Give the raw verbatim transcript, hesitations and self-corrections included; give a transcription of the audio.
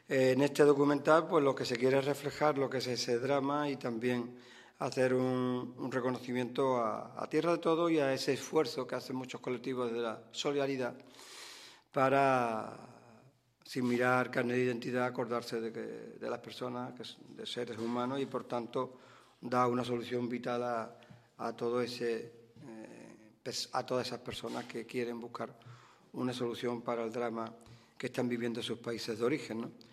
Eh, en este documental, pues lo que se quiere es reflejar lo que es ese drama y también hacer un, un reconocimiento a, a tierra de todo y a ese esfuerzo que hacen muchos colectivos de la solidaridad para, sin mirar carne de identidad, acordarse de, que, de las personas, que, de seres humanos, y por tanto da una solución vital a, a todo ese, eh, a todas esas personas que quieren buscar una solución para el drama que están viviendo en sus países de origen, ¿no?